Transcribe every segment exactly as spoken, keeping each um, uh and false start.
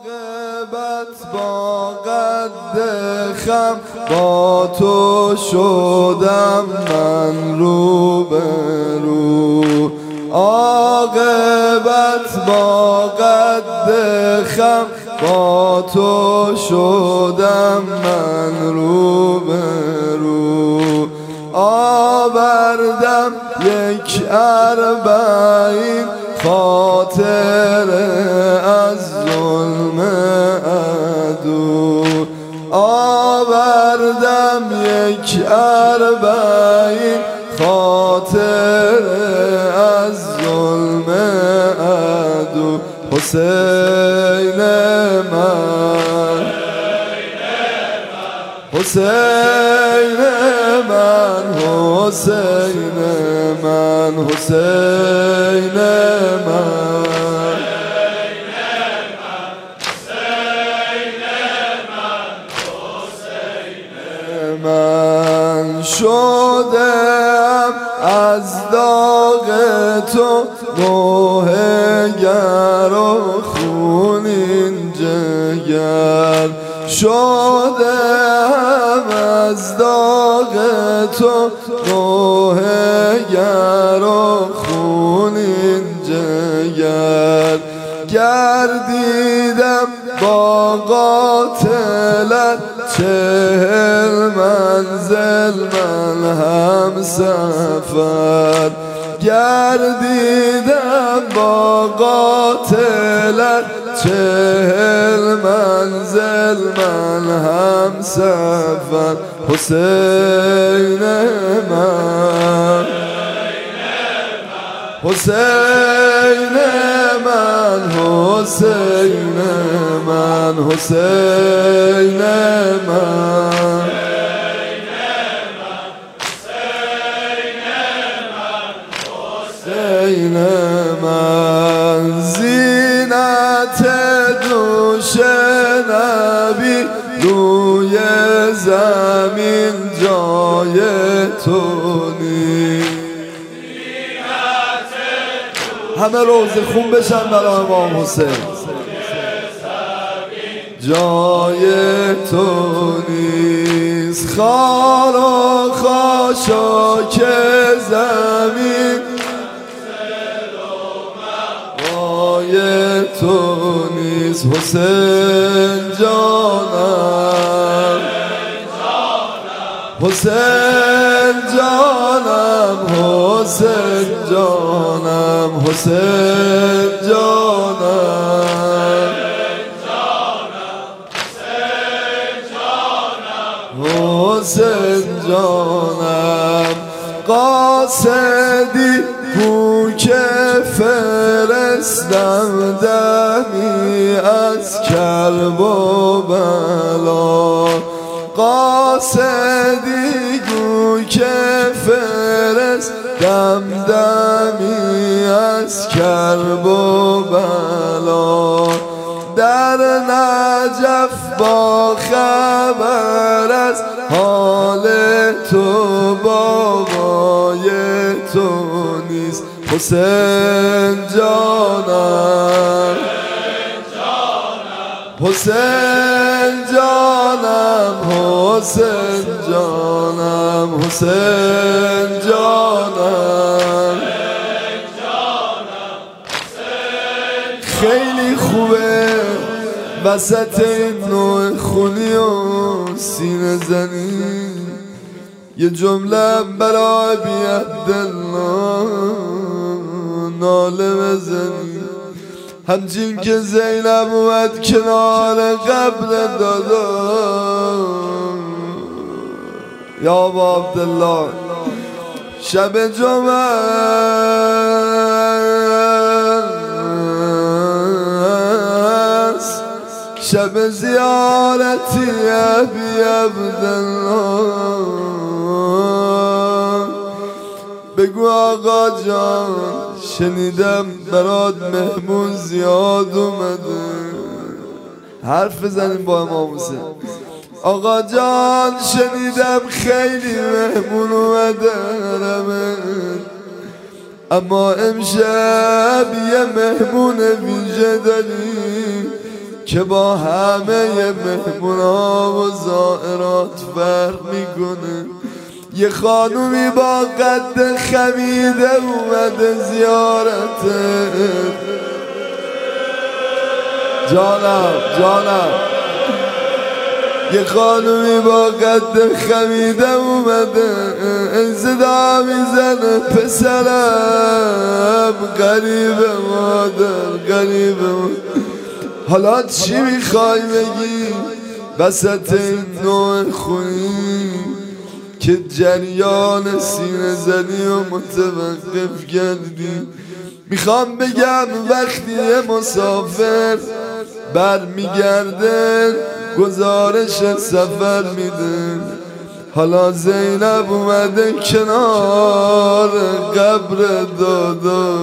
عاقبت با قد خم با تو شدم من رو به رو. عاقبت با قد خم با تو شدم من رو به رو. آوردم یک اربعین خاطر از ظلم عدو. آوردم یک اربعین خاطر از ظلم عدو. حسین من حسین من حسین من حسین من من شدم از داغ تو نوحه گر و خونین جگر. شدم از داغ تو نوحه گر و خونین جگر. گردیدم با قاتلت چهل منزل من هم سفر. گردیدم با قاتلت چهل منزل من هم سفر. حسین من حسین من حسین من حسین من حسین من زینت دوش نبی روی زمین جای تو نیست. همه روزه خون بشن برای امام حسین. جای تو نیست. خار و خاشاک زمین جای تو نیست. حسین جانم حسین جانم حسین جانم حسین جانم حسین جانم. قاصدی گو که فرستم دمی از کرب و بلا. قاصدی گو که فرستم دمی از کرب و بلا. در نجف با خبر از حال تو بابای تو نیست. حسین جانم حسین جانم حسین جانم حسین جانم. خیلی خوبه وسط این نوع خونی و سینه زنی یه جمله برای بی عبدالله ناله بزنی. همچین که زینب اومد کنار قبر دادا یا با عبدالله شب جمعه شب زیارتی ابی عبدالله. بگو آقا جان شنیدم برات مهمون زیاد اومده. حرف بزنیم با امام حسین. آقا جان شنیدم خیلی مهمون اومده اما امشب یه مهمون ویژه داری که با همه مهمونا و زائرات فرق میکنه. یه خانومی با قد خمیده اومده زیارته. جانم جانم یه خانومی با قد خمیده اومده صدا میزنه پسرم غریب مادر غریب مادر. حالا چی میخوای بگی وسط این نوع خونی که جریان سینه زنی و متوقف کردی؟ میخوام بگم وقتی یه مسافر برمیگرده گزارش سفر میده. حالا زینب اومده کنار قبر دادا.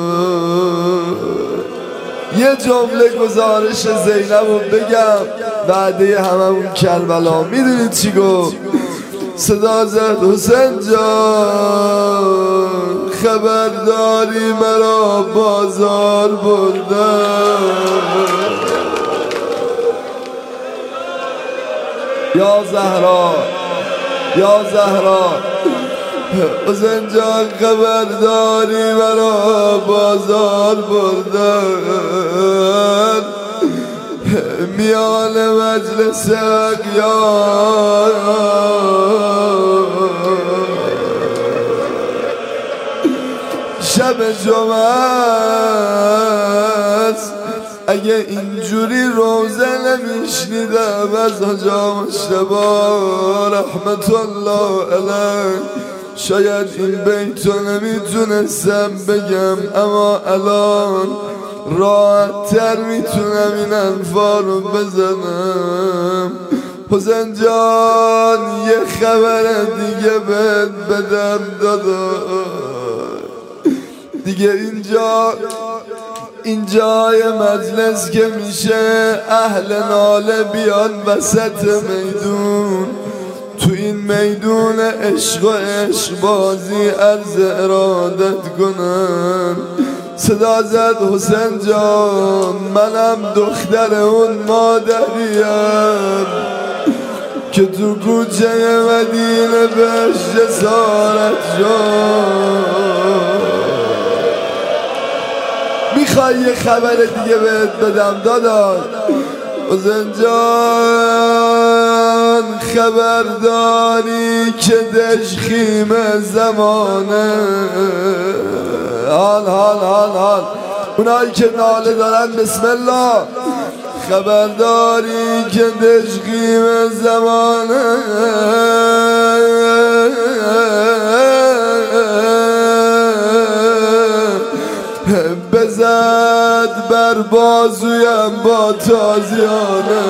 یه جمله گزارش زینب رو بگم بعده هممون کربلا. میدونید چی گفت؟ صدا زد حسین جان خبرداری مرا بازار بردن. یا زهرا یا زهرا حسین جان خبرداری مرا بازار بردن. میان مجلس اغیار شب جمعه است. اگه اینجوری روزه نمیشنیدم از حاجا مجتبی رحمت الله علیه شاید این بیتو نمیتونستم بگم، اما الان راحت تر میتونم این انفا رو بزنم. حسین جان یه خبر دیگه بهت بدم داداش. دیگه اینجا اینجای مجلس که میشه اهل ناله بیان وسط میدون، تو این میدون عشق و عشق بازی عرض ارادت کنن. صدا زد حسین جان منم دختر اون مادریم که تو کوچه مدینه بهش جسارت جان. میخوای یه خبر دیگه بهت بدم داداش؟ حسین جان خبرداری که دشخیم زمانه. حال حال حال حال اونایی که ناله دارن بسم الله. خبرداری که دشخیم زمانه بزد بر بازویم با تازیانه.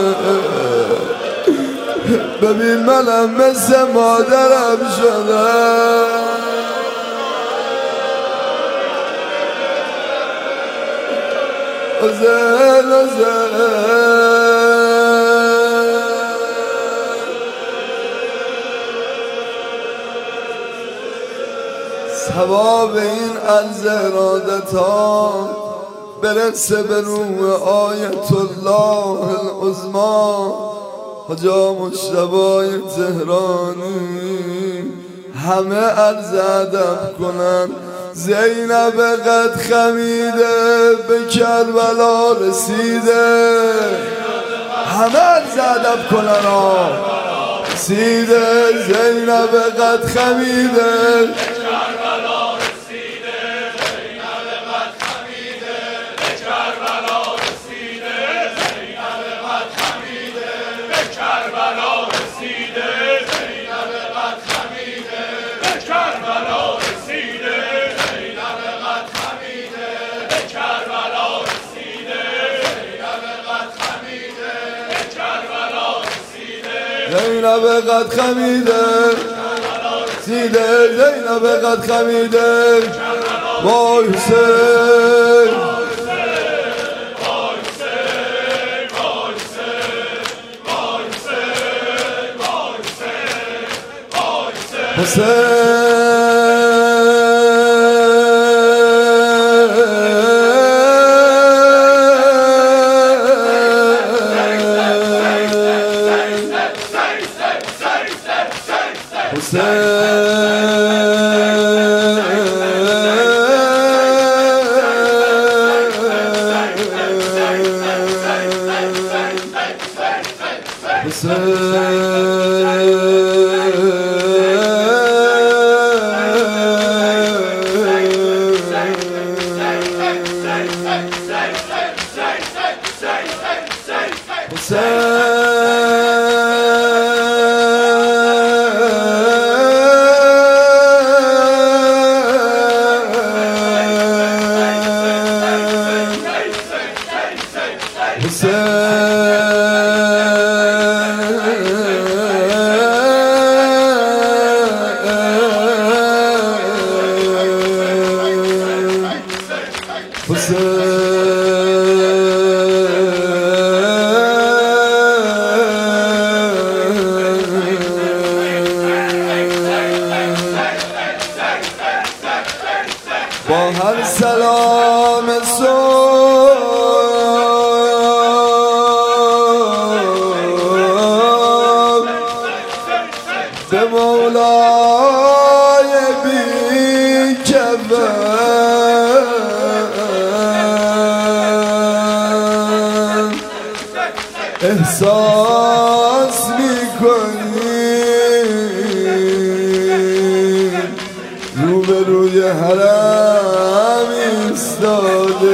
ببین منم مثل مادرم شدم. حسین حسین ثواب این عرض ارادت ها برسه به روح آیت الله العظمی حاجا مجتبی تهرانی. همه عرض ادب کنن زینب قد خمیده به کربلا رسیده. همه عرض ادب کنن ها رسیده. زینب قد خمیده زینب قد خمیده سیده. زینب قد خمیده وای حسین حسین با هر سلام صبح به مولای بی کفن احساس میکنی روبروی حرم ایستاده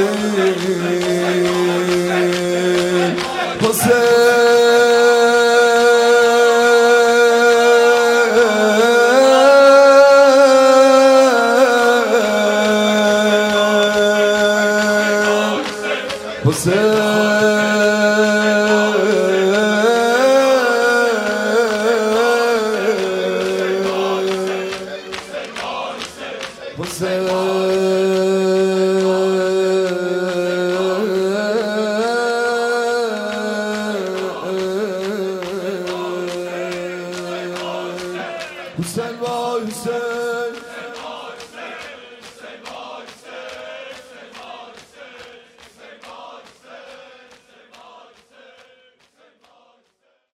Hüseyin, Hüseyin.